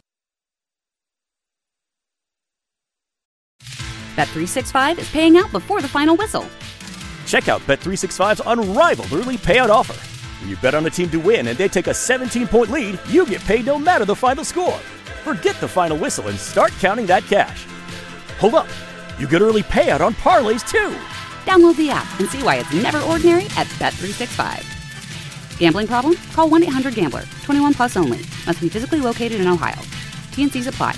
[SPEAKER 1] Bet three sixty-five is paying out before the final whistle.
[SPEAKER 2] Check out Bet three sixty-five's unrivaled early payout offer. When you bet on a team to win and they take a seventeen-point lead, you get paid no matter the final score. Forget the final whistle and start counting that cash. Hold up. You get early payout on parlays, too.
[SPEAKER 1] Download the app and see why it's never ordinary at Bet three sixty-five. Gambling problem? Call one eight hundred gambler. twenty-one plus only. Must be physically located in Ohio. T N Cs apply.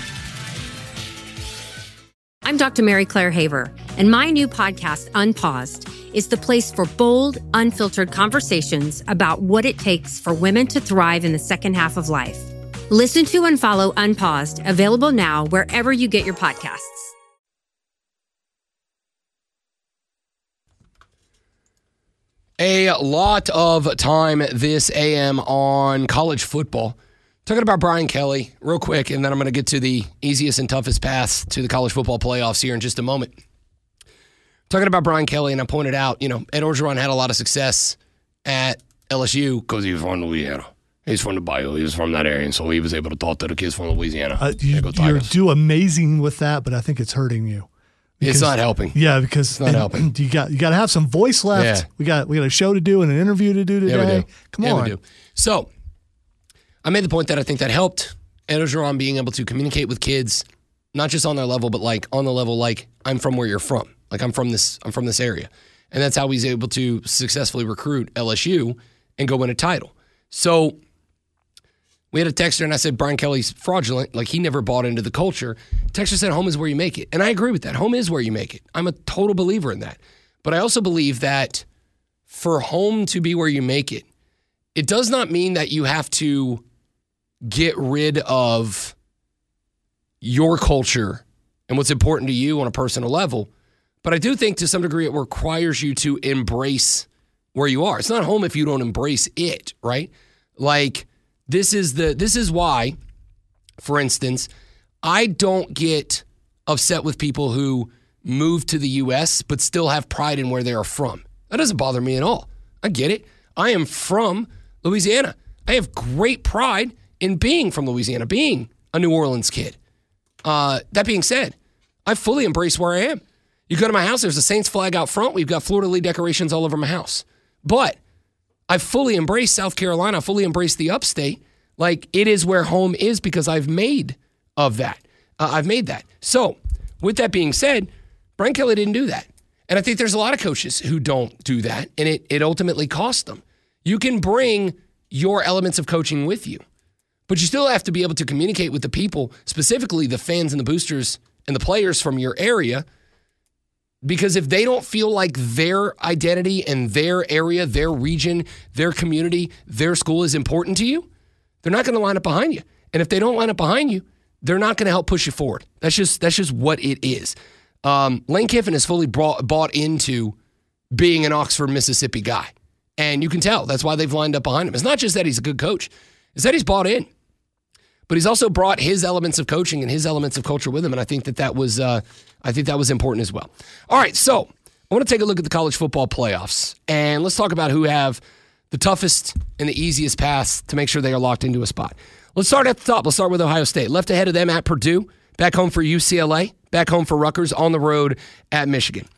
[SPEAKER 3] I'm Doctor Mary Claire Haver, and my new podcast, Unpaused, is the place for bold, unfiltered conversations about what it takes for women to thrive in the second half of life. Listen to and follow Unpaused, available now wherever you get your podcasts.
[SPEAKER 5] A lot of time this A M on college football. Talking about Brian Kelly real quick, and then I'm going to get to the easiest and toughest paths to the college football playoffs here in just a moment. Talking about Brian Kelly, and I pointed out, you know, Ed Orgeron had a lot of success at L S U because he was from Louisiana. He's from the Bayou. He was from that area, and so he was able to talk to the kids from Louisiana.
[SPEAKER 4] Uh, you, you're do amazing with that, but I think it's hurting you.
[SPEAKER 5] Because, it's not helping.
[SPEAKER 4] Yeah, because
[SPEAKER 5] it's not helping.
[SPEAKER 4] You got you got to have some voice left.
[SPEAKER 5] Yeah. We
[SPEAKER 4] got we got a show to do and an interview to do today.
[SPEAKER 5] Yeah, we do.
[SPEAKER 4] Come
[SPEAKER 5] yeah,
[SPEAKER 4] on.
[SPEAKER 5] We do. So I made the point that I think that helped Ed Orgeron being able to communicate with kids, not just on their level, but like on the level like I'm from where you're from. Like I'm from this I'm from this area. And that's how he's able to successfully recruit L S U and go win a title. So we had a texter, and I said, Brian Kelly's fraudulent. Like, he never bought into the culture. Texter said, home is where you make it. And I agree with that. Home is where you make it. I'm a total believer in that. But I also believe that for home to be where you make it, it does not mean that you have to get rid of your culture and what's important to you on a personal level. But I do think to some degree it requires you to embrace where you are. It's not home if you don't embrace it, right? Like, This is the this is why, for instance, I don't get upset with people who move to the U S but still have pride in where they are from. That doesn't bother me at all. I get it. I am from Louisiana. I have great pride in being from Louisiana, being a New Orleans kid. Uh, that being said, I fully embrace where I am. You go to my house, there's a Saints flag out front. We've got Fleur de Lis decorations all over my house. But I fully embrace South Carolina. I fully embrace the upstate. Like, it is where home is because I've made of that. Uh, I've made that. So, with that being said, Brian Kelly didn't do that. And I think there's a lot of coaches who don't do that, and it, it ultimately costs them. You can bring your elements of coaching with you, but you still have to be able to communicate with the people, specifically the fans and the boosters and the players from your area. Because if they don't feel like their identity and their area, their region, their community, their school is important to you, they're not going to line up behind you. And if they don't line up behind you, they're not going to help push you forward. That's just that's just what it is. Um, Lane Kiffin has fully brought, bought into being an Oxford, Mississippi guy. And you can tell that's why they've lined up behind him. It's not just that he's a good coach. It's that he's bought in. But he's also brought his elements of coaching and his elements of culture with him. And I think that that was, uh, I think that was important as well. All right, so I want to take a look at the college football playoffs. And let's talk about who have the toughest and the easiest paths to make sure they are locked into a spot. Let's start at the top. Let's start with Ohio State. Left ahead of them at Purdue, back home for U C L A, back home for Rutgers, on the road at Michigan.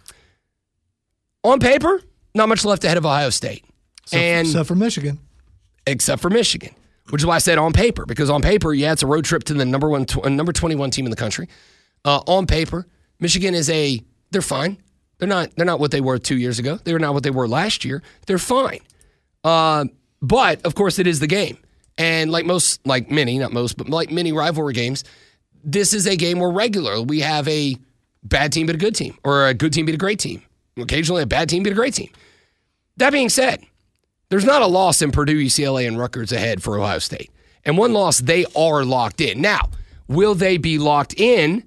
[SPEAKER 5] On paper, not much left ahead of Ohio State.
[SPEAKER 4] Except,
[SPEAKER 5] and
[SPEAKER 4] except for Michigan.
[SPEAKER 5] Except for Michigan, which is why I said on paper, because on paper, yeah, it's a road trip to the number one, tw- number twenty-one team in the country. Uh, on paper, Michigan is a, they're fine. They're not, they're not what they were two years ago. They're not what they were last year. They're fine. Uh, but, of course, it is the game. And like most, like many, not most, but like many rivalry games, this is a game where regularly we have a bad team but a good team, or a good team beat a great team. Occasionally a bad team beat a great team. That being said, there's not a loss in Purdue, U C L A, and Rutgers ahead for Ohio State. And one loss, they are locked in. Now, will they be locked in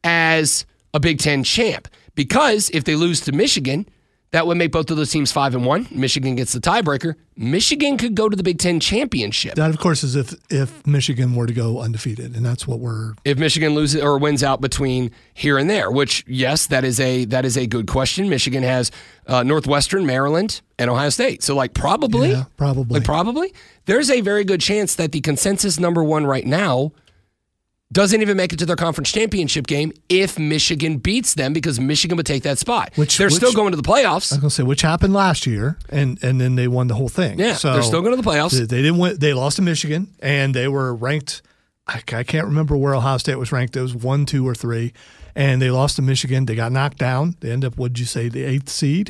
[SPEAKER 5] as a Big Ten champ? Because if they lose to Michigan, that would make both of those teams five and one. Michigan gets the tiebreaker. Michigan could go to the Big Ten championship.
[SPEAKER 4] That, of course, is if if Michigan were to go undefeated, and that's what we're.
[SPEAKER 5] If Michigan loses or wins out between here and there, which yes, that is a that is a good question. Michigan has uh, Northwestern, Maryland, and Ohio State. So, like, probably,
[SPEAKER 4] yeah, probably,
[SPEAKER 5] like probably, there's a very good chance that the consensus number one right now doesn't even make it to their conference championship game if Michigan beats them, because Michigan would take that spot.
[SPEAKER 4] Which
[SPEAKER 5] they're
[SPEAKER 4] which,
[SPEAKER 5] still going to the playoffs.
[SPEAKER 4] I was going to say, which happened last year, and, and then they won the whole thing.
[SPEAKER 5] Yeah,
[SPEAKER 4] so
[SPEAKER 5] they're still going to the playoffs.
[SPEAKER 4] They, they didn't win. They lost to Michigan, and they were ranked. I, I can't remember where Ohio State was ranked. It was one, two, or three, and they lost to Michigan. They got knocked down. They ended up, what did you say, the eighth seed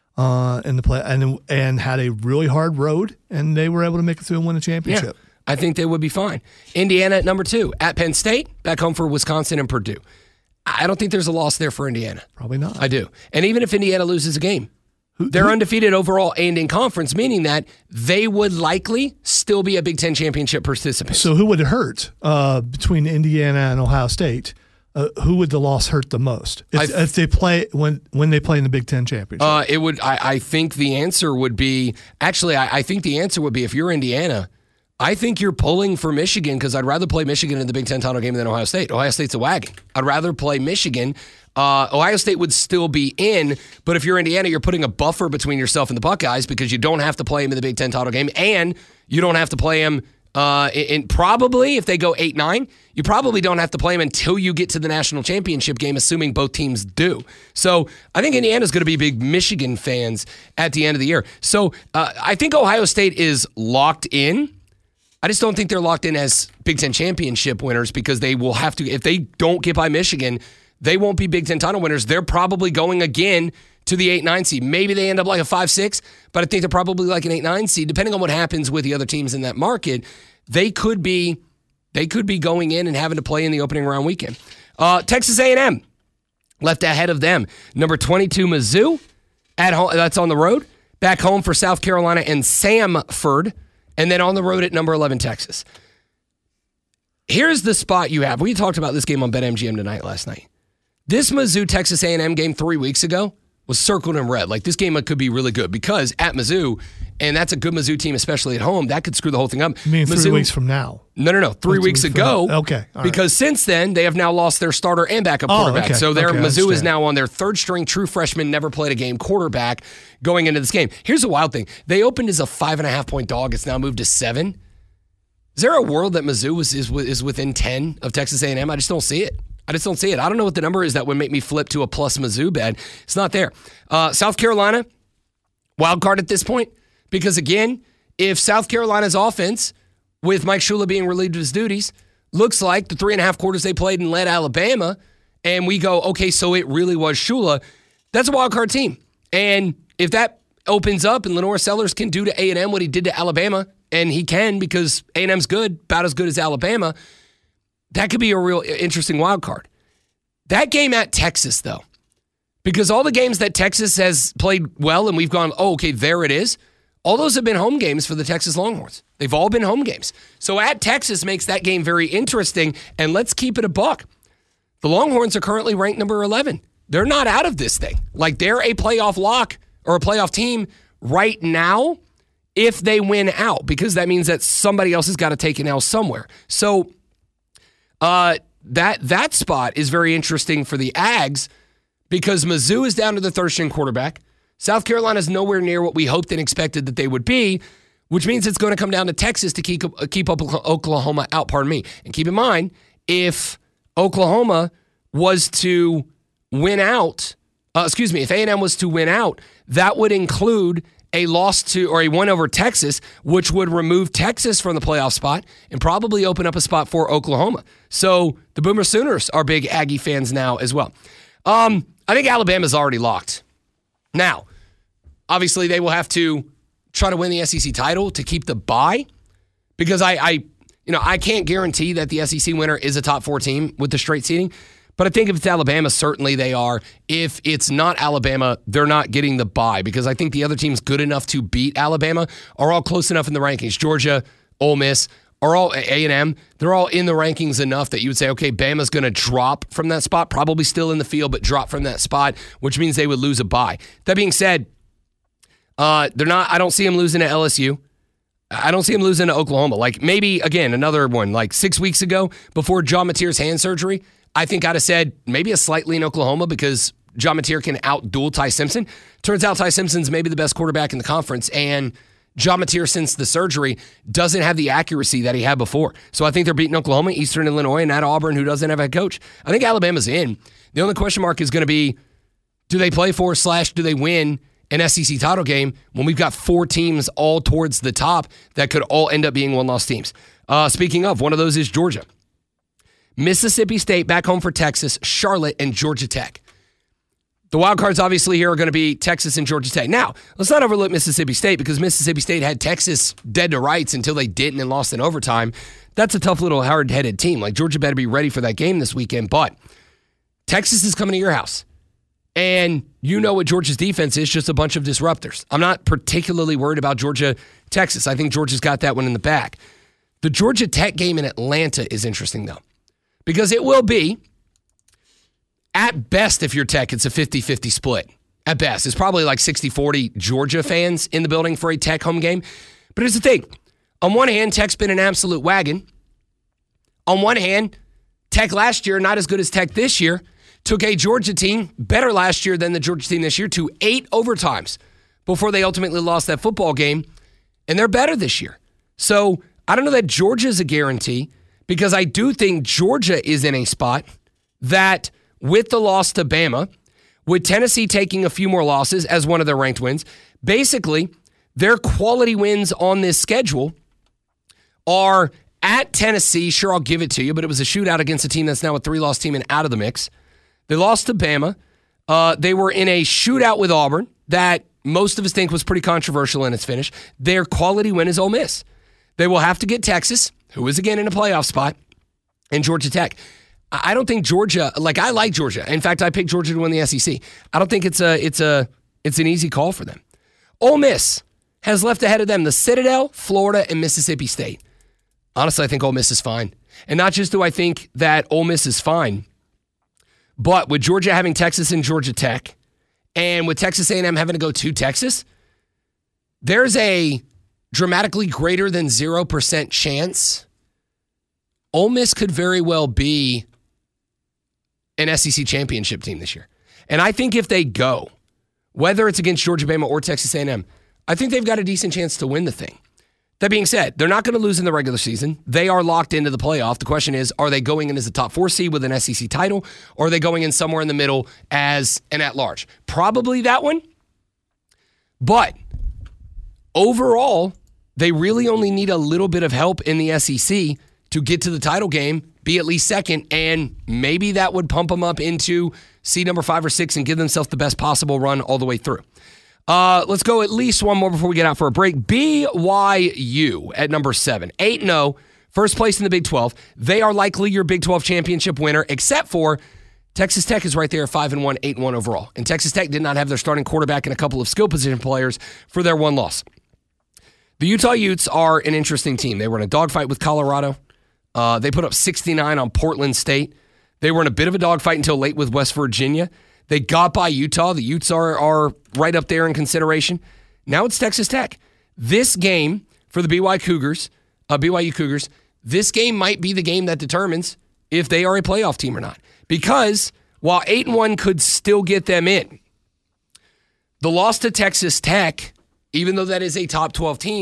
[SPEAKER 4] uh, in the play, and and had a really hard road, and they were able to make it through and win a championship.
[SPEAKER 5] Yeah. I think they would be fine. Indiana at number two. At Penn State, back home for Wisconsin and Purdue. I don't think there's a loss there for Indiana.
[SPEAKER 4] Probably not.
[SPEAKER 5] I do. And even if Indiana loses a game, who, they're who? undefeated overall and in conference, meaning that they would likely still be a Big Ten championship participant.
[SPEAKER 4] So who would it hurt uh, between Indiana and Ohio State? Uh, who would the loss hurt the most if, if they play when when they play in the Big Ten championship?
[SPEAKER 5] Uh, it would. I, I think the answer would be actually. I, I think the answer would be if you're Indiana. I think you're pulling for Michigan, because I'd rather play Michigan in the Big Ten title game than Ohio State. Ohio State's a wagon. I'd rather play Michigan. Uh, Ohio State would still be in, but if you're Indiana, you're putting a buffer between yourself and the Buckeyes, because you don't have to play them in the Big Ten title game, and you don't have to play them uh, in, in probably, if they go eight nine, you probably don't have to play them until you get to the national championship game, assuming both teams do. So I think Indiana's going to be big Michigan fans at the end of the year. So uh, I think Ohio State is locked in. I just don't think they're locked in as Big Ten championship winners, because they will have to, if they don't get by Michigan, they won't be Big Ten title winners. They're probably going again to the eight nine seed. Maybe they end up like a five six, but I think they're probably like an eight nine seed. Depending on what happens with the other teams in that market, they could be they could be going in and having to play in the opening round weekend. Uh, Texas A and M, left ahead of them. Number twenty-two, Mizzou, at home, that's on the road. Back home for South Carolina and Samford. And then on the road at number eleven, Texas. Here's the spot you have. We talked about this game on BetMGM tonight last night. This Mizzou-Texas A and M game three weeks ago was circled in red. Like, this game could be really good, because at Mizzou, and that's a good Mizzou team, especially at home, that could screw the whole thing up.
[SPEAKER 4] You mean
[SPEAKER 5] Mizzou,
[SPEAKER 4] three weeks from now?
[SPEAKER 5] No, no, no. Three
[SPEAKER 4] oh,
[SPEAKER 5] weeks ago.
[SPEAKER 4] Okay. All right.
[SPEAKER 5] Because since then, they have now lost their starter and backup
[SPEAKER 4] oh,
[SPEAKER 5] quarterback.
[SPEAKER 4] Okay.
[SPEAKER 5] So their
[SPEAKER 4] okay,
[SPEAKER 5] Mizzou is now on their third string, true freshman, never played a game quarterback going into this game. Here's the wild thing. They opened as a five and a half point dog. It's now moved to seven. Is there a world that Mizzou is, is, is within ten of Texas A and M? I just don't see it. I just don't see it. I don't know what the number is that would make me flip to a plus Mizzou bet. It's not there. Uh, South Carolina, wild card at this point, because again, if South Carolina's offense, with Mike Shula being relieved of his duties, looks like the three and a half quarters they played and led Alabama, and we go, okay, so it really was Shula, that's a wild card team. And if that opens up and Lenore Sellers can do to A and M what he did to Alabama, and he can, because A and M's good, about as good as Alabama, that could be a real interesting wild card. That game at Texas, though, because all the games that Texas has played well and we've gone, oh, okay, there it is, all those have been home games for the Texas Longhorns. They've all been home games. So at Texas makes that game very interesting, and let's keep it a buck. The Longhorns are currently ranked number eleven. They're not out of this thing. Like, they're a playoff lock or a playoff team right now if they win out, because that means that somebody else has got to take an L somewhere. So uh, that that spot is very interesting for the Ags, because Mizzou is down to the third string quarterback. South Carolina is nowhere near what we hoped and expected that they would be. which means it's going to come down to Texas to keep, keep Oklahoma out, pardon me. And keep in mind, if Oklahoma was to win out, uh, excuse me, if A and M was to win out, that would include a loss to, or a win over Texas, which would remove Texas from the playoff spot and probably open up a spot for Oklahoma. So the Boomer Sooners are big Aggie fans now as well. Um, I think Alabama's already locked. Now, obviously they will have to try to win the S E C title to keep the bye, because I, I you know, I can't guarantee that the S E C winner is a top four team with the straight seeding. But I think if it's Alabama, certainly they are. If it's not Alabama, they're not getting the bye, because I think the other teams good enough to beat Alabama are all close enough in the rankings. Georgia, Ole Miss, are all A and M. They're all in the rankings enough that you would say, okay, Bama's going to drop from that spot, probably still in the field, but drop from that spot, which means they would lose a bye. That being said, uh, they're not. I don't see them losing to L S U. I don't see them losing to Oklahoma. Like maybe, again, another one, like six weeks ago before John Mateer's hand surgery, I think I'd have said maybe a slight lean Oklahoma because John Mateer can out-duel Ty Simpson. Turns out Ty Simpson's maybe the best quarterback in the conference, and John Mateer, since the surgery, doesn't have the accuracy that he had before. So I think they're beating Oklahoma, Eastern Illinois, and at Auburn, who doesn't have a head coach. I think Alabama's in. The only question mark is going to be, do they play for slash do they win an S E C title game when we've got four teams all towards the top that could all end up being one-loss teams? Uh, speaking of, one of those is Georgia. Mississippi State back home for Texas, Charlotte, and Georgia Tech. The wild cards obviously here are going to be Texas and Georgia Tech. Now, let's not overlook Mississippi State, because Mississippi State had Texas dead to rights until they didn't and lost in overtime. That's a tough little hard-headed team. Like, Georgia better be ready for that game this weekend, but Texas is coming to your house. And you know what Georgia's defense is, just a bunch of disruptors. I'm not particularly worried about Georgia, Texas. I think Georgia's got that one in the bag. The Georgia Tech game in Atlanta is interesting, though, because it will be, at best, if you're Tech, it's a fifty-fifty split. At best. It's probably like sixty forty Georgia fans in the building for a Tech home game. But here's the thing. On one hand, Tech's been an absolute wagon. On one hand, Tech last year, not as good as Tech this year, took a Georgia team, better last year than the Georgia team this year, to eight overtimes before they ultimately lost that football game, and they're better this year. So I don't know that Georgia's a guarantee, because I do think Georgia is in a spot that, with the loss to Bama, with Tennessee taking a few more losses as one of their ranked wins, basically their quality wins on this schedule are at Tennessee. Sure, I'll give it to you, but it was a shootout against a team that's now a three-loss team and out of the mix. They lost to Bama. Uh, they were in a shootout with Auburn that most of us think was pretty controversial in its finish. Their quality win is Ole Miss. They will have to get Texas, who is again in a playoff spot, and Georgia Tech. I don't think Georgia, like I like Georgia. In fact, I picked Georgia to win the S E C. I don't think it's a it's a it's an easy call for them. Ole Miss has left ahead of them the Citadel, Florida, and Mississippi State. Honestly, I think Ole Miss is fine. And not just do I think that Ole Miss is fine, but with Georgia having Texas and Georgia Tech, and with Texas A and M having to go to Texas, there's a dramatically greater than zero percent chance Ole Miss could very well be an S E C championship team this year. And I think if they go, whether it's against Georgia, Bama, or Texas A and M, I think they've got a decent chance to win the thing. That being said, they're not going to lose in the regular season. They are locked into the playoff. The question is, are they going in as a top four seed with an S E C title, or are they going in somewhere in the middle as an at-large? Probably that one. But overall, they really only need a little bit of help in the S E C to get to the title game, be at least second, and maybe that would pump them up into seed number five or six and give themselves the best possible run all the way through. Uh, let's go at least one more before we get out for a break. B Y U at number seven. eight and oh, first place in the Big twelve. They are likely your Big twelve championship winner, except for Texas Tech is right there at five and one, eight and one overall. And Texas Tech did not have their starting quarterback and a couple of skill position players for their one loss. The Utah Utes are an interesting team. They were in a dogfight with Colorado. Uh, they put up sixty-nine on Portland State. They were in a bit of a dogfight until late with West Virginia. They got by Utah. The Utes are, are right up there in consideration. Now it's Texas Tech. This game for the B Y Cougars, uh, B Y U Cougars, this game might be the game that determines if they are a playoff team or not. Because while eight and one could still get them in, the loss to Texas Tech, even though that is a top twelve team,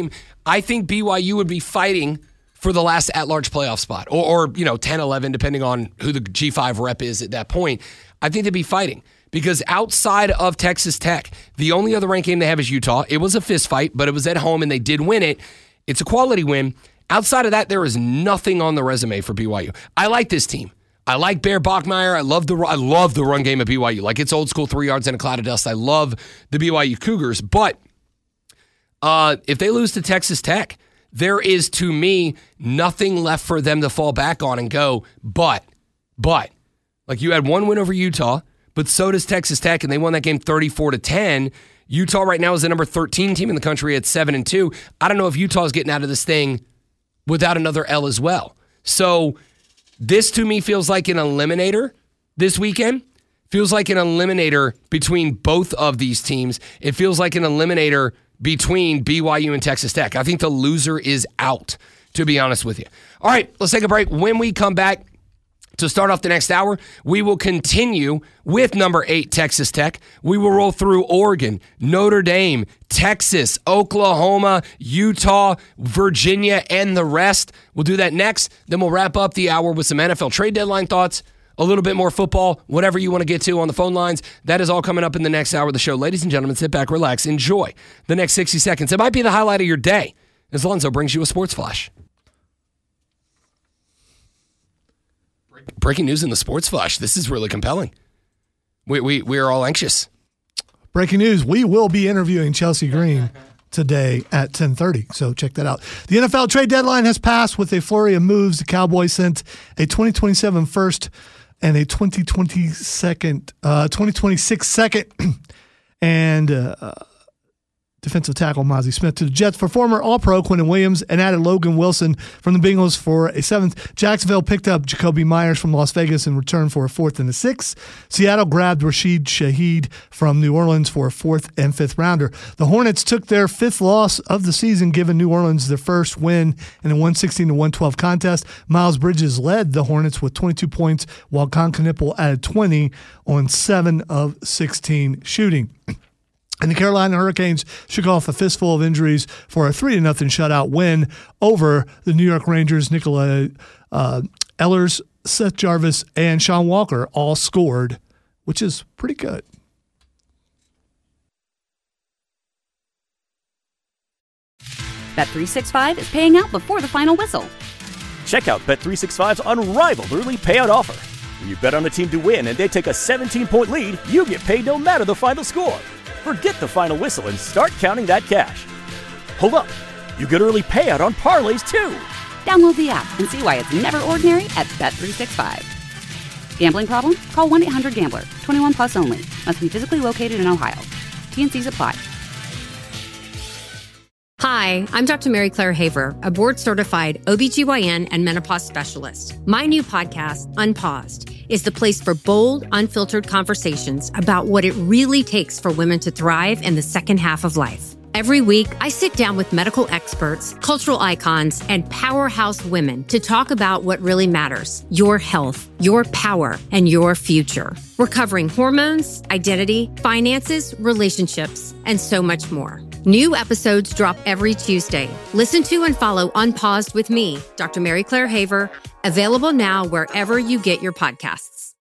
[SPEAKER 5] I think B Y U would be fighting for the last at-large playoff spot, or, or you know, ten, eleven, depending on who the G five rep is at that point. I think they'd be fighting because outside of Texas Tech, the only other ranked game they have is Utah. It was a fist fight, but it was at home, and they did win it. It's a quality win. Outside of that, there is nothing on the resume for B Y U. I like this team. I like Bear Bachmeier. I love the I love the run game at B Y U. Like, it's old school three yards in a cloud of dust. I love the B Y U Cougars. But uh, if they lose to Texas Tech, there is, to me, nothing left for them to fall back on and go, but, but, like, you had one win over Utah, but so does Texas Tech, and they won that game thirty-four to ten. Utah right now is the number thirteen team in the country at seven and two. I don't know if Utah's getting out of this thing without another L as well. So this, to me, feels like an eliminator this weekend. Feels like an eliminator between both of these teams. It feels like an eliminator between B Y U and Texas Tech. I think the loser is out, to be honest with you. All right, let's take a break. When we come back to start off the next hour, we will continue with number eight, Texas Tech. We will roll through Oregon, Notre Dame, Texas, Oklahoma, Utah, Virginia, and the rest. We'll do that next. Then we'll wrap up the hour with some N F L trade deadline thoughts, a little bit more football, whatever you want to get to on the phone lines. That is all coming up in the next hour of the show. Ladies and gentlemen, sit back, relax, enjoy the next sixty seconds. It might be the highlight of your day as Lonzo brings you a sports flash. Breaking news in the sports flash. This is really compelling. We we we are all anxious.
[SPEAKER 4] Breaking news, we will be interviewing Chelsea Green today at ten thirty, so check that out. The N F L trade deadline has passed with a flurry of moves. The Cowboys sent a twenty twenty-seven first and a twenty twenty second, uh, twenty twenty-six second, and uh, defensive tackle Mozzie Smith to the Jets for former All-Pro Quentin Williams, and added Logan Wilson from the Bengals for a seventh. Jacksonville picked up Jacoby Myers from Las Vegas in return for a fourth and a sixth. Seattle grabbed Rashid Shaheed from New Orleans for a fourth and fifth rounder. The Hornets took their fifth loss of the season, giving New Orleans their first win in a one sixteen to one twelve contest. Miles Bridges led the Hornets with twenty-two points, while Con Knipple added twenty on seven of sixteen shooting. And the Carolina Hurricanes shook off a fistful of injuries for a three to nothing shutout win over the New York Rangers. Nicola uh, Ehlers, Seth Jarvis, and Sean Walker all scored, which is pretty good.
[SPEAKER 1] Bet three sixty-five is paying out before the final whistle.
[SPEAKER 2] Check out Bet three sixty-five's unrivaled early payout offer. When you bet on a team to win and they take a seventeen-point lead, you get paid no matter the final score. Forget the final whistle and start counting that cash. Hold up, you get early payout on parlays too.
[SPEAKER 1] Download the app and see why it's never ordinary at Bet three sixty-five. Gambling problem? Call one eight hundred gambler. twenty-one plus only. Must be physically located in Ohio. T N Cs apply.
[SPEAKER 3] Hi, I'm Doctor Mary Claire Haver, a board-certified O B G Y N and menopause specialist. My new podcast, Unpaused, is the place for bold, unfiltered conversations about what it really takes for women to thrive in the second half of life. Every week, I sit down with medical experts, cultural icons, and powerhouse women to talk about what really matters: your health, your power, and your future. We're covering hormones, identity, finances, relationships, and so much more. New episodes drop every Tuesday. Listen to and follow Unpaused with me, Doctor Mary Claire Haver, available now wherever you get your podcasts.